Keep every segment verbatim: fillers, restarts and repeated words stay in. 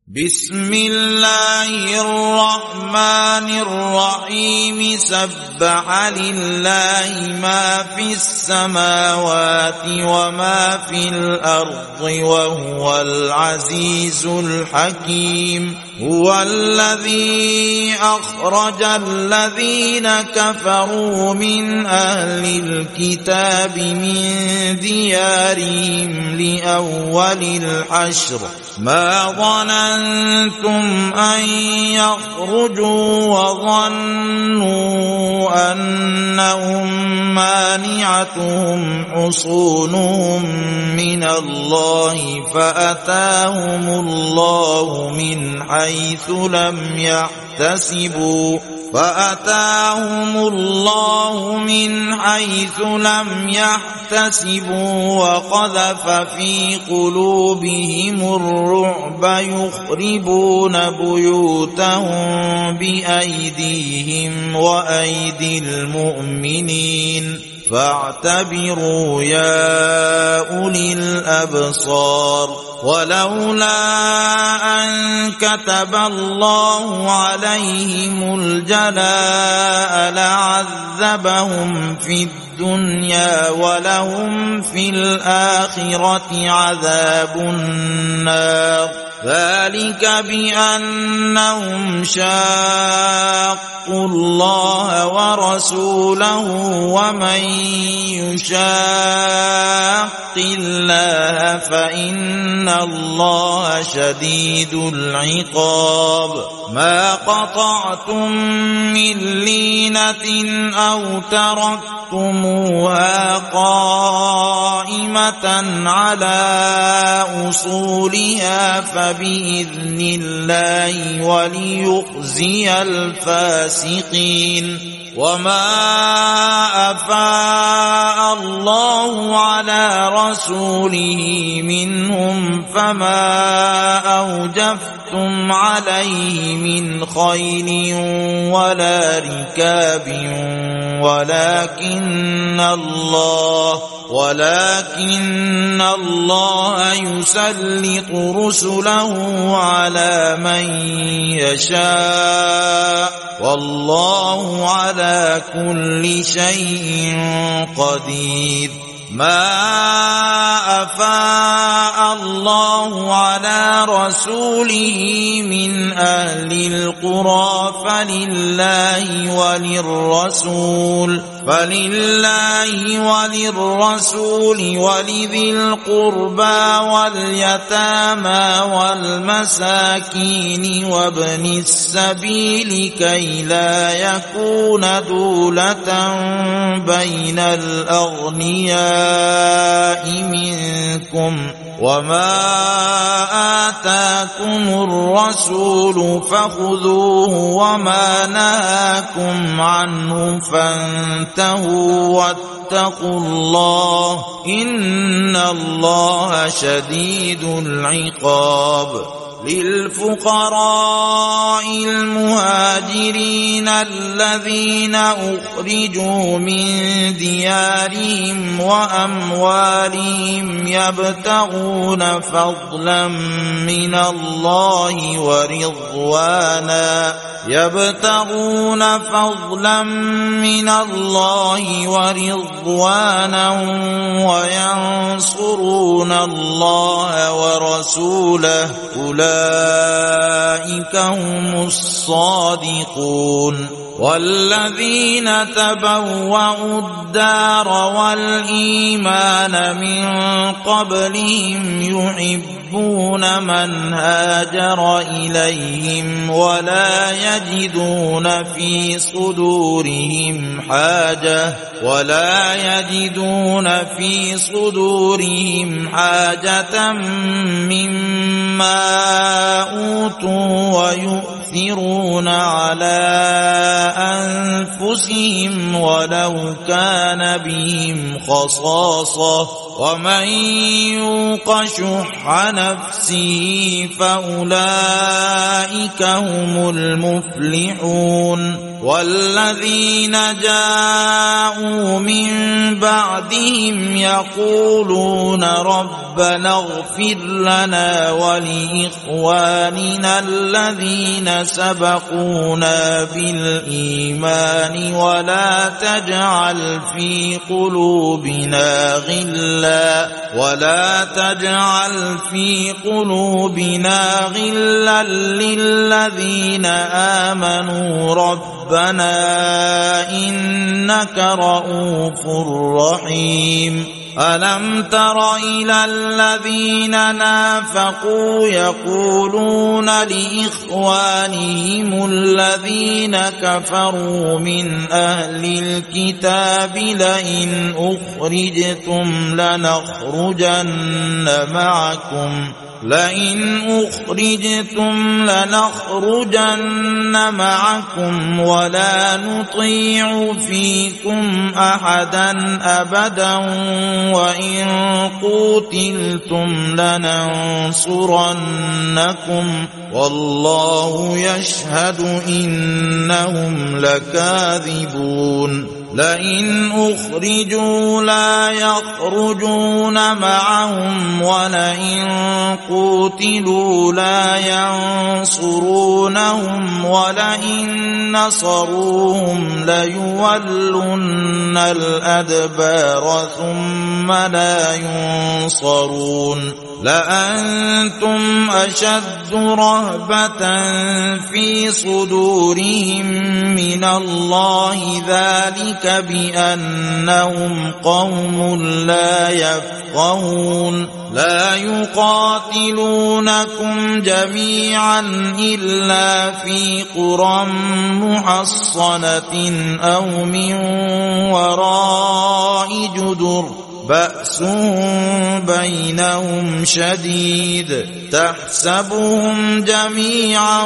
بسم الله الرحمن الرحيم سبح لله ما في السماوات وما في الأرض وهو العزيز الحكيم هو الذي أخرج الذين كفروا من أهل الكتاب من ديارهم لأول الحشر ما ظننتم أن يخرجوا وظنوا أنهم مانعتهم حصونهم من الله فأتاهم الله من حيث لم يحتسبوا فأتاهم الله من حيث لم يحتسبوا وقذف في قلوبهم الرعب يخربون بيوتهم بأيديهم وأيدي المؤمنين فاعتبروا يا أولي الأبصار ولولا أن كتب الله عليهم الجلاء لعذبهم في الدنيا ولهم في الآخرة عذاب النار ذلك بأنهم شاقوا الله ورسوله ومن يشاق الله فإن الله شديد العقاب ما قطعتم من لينة أو تركتموها قائمة على أصولها فبإذن الله وليخزي الفاسقين وما أفاء الله على رسوله منهم فما أوجفتم عليه من خيل ولا ركاب ولكن الله ولكن الله يسلط رسله على من يشاء والله على كل شيء قدير ما أفاء الله على رسوله من أهل القرى فلله وللرسول فلله وللرسول ولذي القربى واليتامى والمساكين وابن السبيل كي لا يكون دولة بين الأغنياء منكم وما آتاكم الرسول فخذوه وما نهاكم عنه فانتهوا واتقوا الله إن الله شديد العقاب للفقراء المهاجرين الذين أخرجوا من ديارهم وأموالهم يبتغون فضلا من الله ورضوانا يبتغون فضلا من الله ورضوانا وينصرون الله ورسوله أولئك هم الصادقون والذين تبوأوا الدار والإيمان من قبلهم يحبون من هاجر إليهم ولا يجدون في صدورهم حاجة ولا يجدون في صدورهم حاجة مما أوتوا ويؤثرون على أنفسهم ولو كان بهم خصاصة ومن يوق شح نفسه فأولئك هم المفلحون والذين جاءوا من بعدهم يقولون ربنا اغفر لنا ولإخواننا الذين سبقونا بالإيمان ولا تجعل في قلوبنا غلا ولا تجعل في قلوبنا غلا للذين آمنوا ربنا إنك رؤوف رحيم ألم تر إلى الذين نافقوا يقولون لإخوانهم الذين كفروا من أهل الكتاب لئن أخرجتم لنخرجن معكم لئن أخرجتم لنخرجن معكم ولا نطيع فيكم أحدا أبدا وإن قوتلتم لننصرنكم والله يشهد إنهم لكاذبون لئن أخرجوا لا يخرجون معهم ولئن قوتلوا لا ينصرونهم ولئن نصروهم ليولن الأدبار ثم لا ينصرون لأنتم أشد رهبة في صدورهم من الله ذلك بأنهم قوم لا يفقهون لا يقاتلونكم جميعا إلا في قرى محصنة أو من وراء جدر بأس بينهم شديد تحسبهم جميعا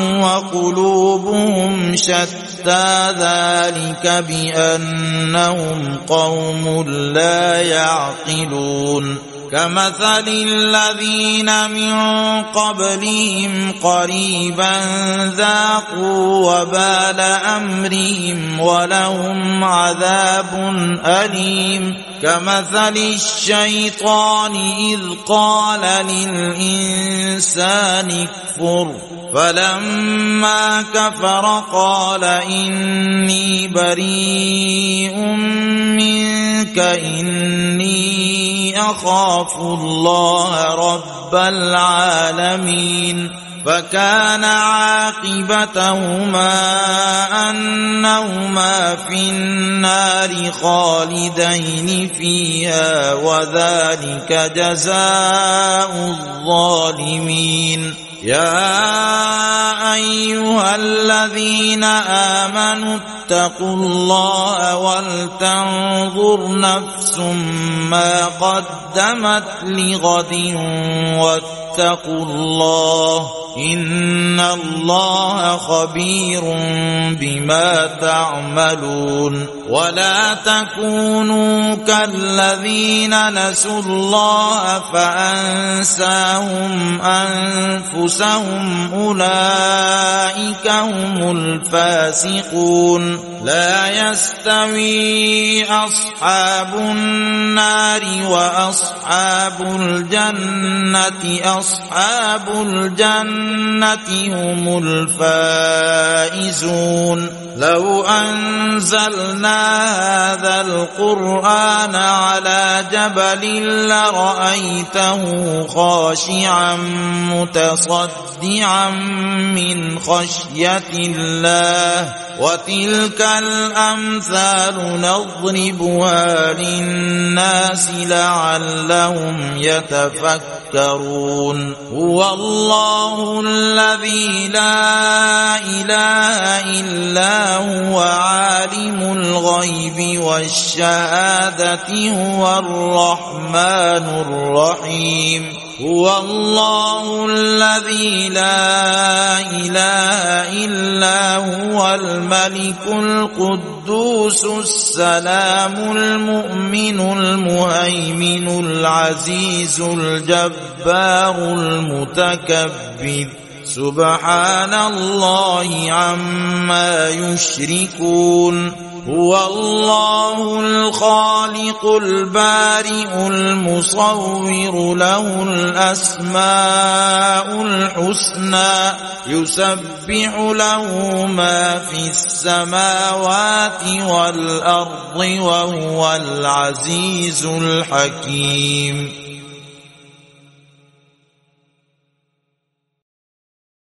وقلوبهم شتى ذلك بأنهم قوم لا يعقلون كمثل الذين من قبلهم قريبا ذاقوا وبال أمرهم ولهم عذاب أليم كمثل الشيطان إذ قال للإنسان اكفر فلما كفر قال إني بريء منك إني أخاف الله رب العالمين فكان عاقبتهما أنهما في النار خالدين فيها وذلك جزاء الظالمين يا أيها الذين آمنوا اتقوا الله ولتنظر نفس ما قدمت لغد واتقوا الله إن الله خبير بما تعملون ولا تكونوا كالذين نسوا الله فأنساهم أنفسهم أولئك هم الفاسقون لا يستوي أصحاب النار وأصحاب الجنة أصحاب الجنة هم الفائزون لو أنزلنا هذا القرآن على جبل لرأيته خاشعا متصدعا من خشية الله وتلك الأمثال نضربها للناس لعلهم يتفكرون هو الله الذي لا إله إلا هو عالم الغيب والشهادة هو الرحمن الرحيم هو الله الذي لا إله إلا هو الملك القدوس السلام المؤمن المهيمن العزيز الجبار المتكبر سبحان الله عما يشركون هو الله الخالق البارئ المصور له الأسماء الحسنى يسبح له ما في السماوات والأرض وهو العزيز الحكيم